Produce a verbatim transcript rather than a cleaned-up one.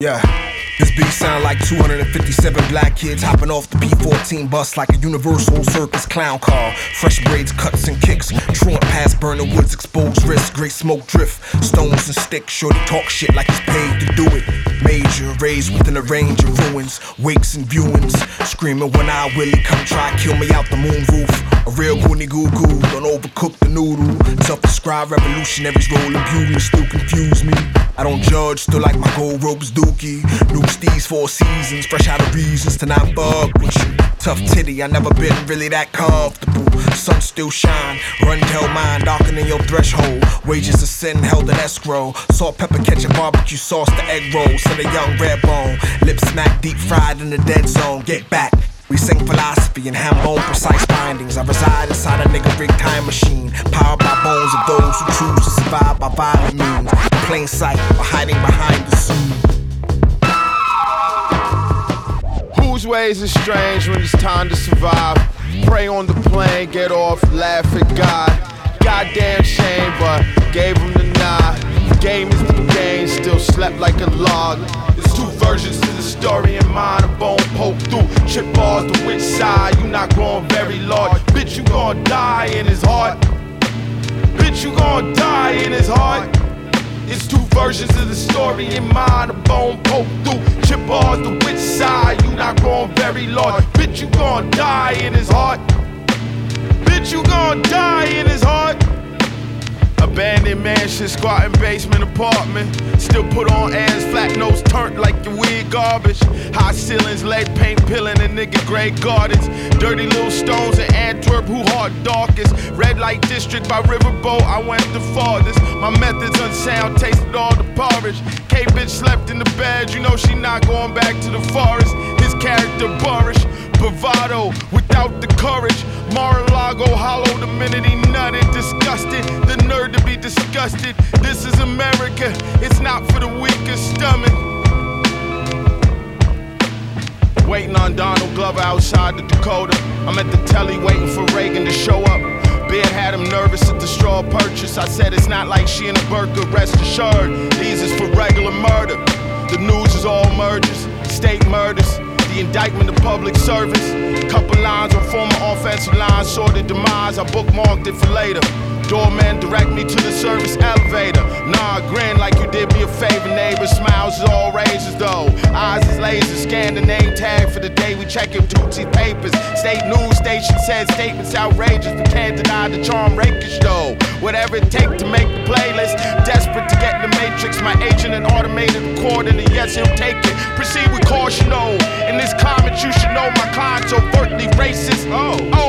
Yeah, this beat sound like two hundred fifty-seven black kids hopping off the P fourteen bus like a Universal Circus clown car. Fresh braids, cuts and kicks, truant past burning woods, exposed wrists, great smoke drift, stones and sticks. Shorty talk shit like he's paid to do it. Major, raised within a range of ruins, wakes and viewings, screaming when I Willie come try kill me out the moon roof. A real goony goo goo, don't overcook the noodle. Self-described revolutionaries rolling buglers still confuse me. I don't judge, still like my gold ropes dookie. New steez four seasons, fresh out of reasons to not bug with you. Tough titty, I never been really that comfortable. Sun still shine, run tell mine, darkening your threshold. Wages of sin held in escrow. Salt, pepper, ketchup, barbecue sauce, the egg rolls. Send a young red bone, lips smack deep fried in the dead zone. Get back. We sing philosophy and ham bone precise findings. I reside inside a nigga rigged time machine, powered by bones of those who choose to survive by violent means. In plain sight or hiding behind the scene. Whose ways is strange when it's time to survive? Pray on the plane, get off, laugh at God. Goddamn shame, but gave him the nod. Game is the game, still slept like a log. There's two versions to the story in mine. A bone poked through, trip balls to which side? You not growing very large. Bitch, you gon' die in his heart. Bitch, you gon' die in his heart. It's two versions of the story in mine. A bone poked through, chip balls to which side? You not growing very large. Bitch, you gon' die in his heart. Bitch, you gon' die in his heart. Abandoned mansion, squatting basement apartment. Still put on airs, flat nose turned like your weird garbage. High ceilings, lead paint peeling in nigga gray gardens. Dirty little stones in Antwerp, who heart darkest. Red light district by Riverboat, I went the farthest. My methods unsound, tasted all the porridge. K-bitch slept in the bed, you know she not going back to the forest. His character boorish, bravado without the courage. Mar-a-Lago hollow the minute he nutted. Disgusted, the nerve to be disgusted. This is America, it's not for the weakest stomach. Waiting on Donald Glover outside the Dakota. I'm at the telly waiting for Reagan to show up. Beard had him nervous at the straw purchase. I said it's not like she in a burqa, rest assured. These is for regular murder. The news is all mergers, state murders. The indictment of public service. Couple lines on former offensive line, sorted demise. I bookmarked it for later. Doorman direct me to the service elevator. Nah, grin like you did me a favor, neighbor. Smiles is all razors though. Eyes is laser. Scan the name tag for the day we check your Tootsie papers. State news station said statements outrageous, but can't deny the charm rakish though. Whatever it take to make the playlist. Desperate to get in the matrix. My agent and automated recording, and yes, he'll take it. Proceed with caution though. In this climate, you should know my client's overtly racist. Oh,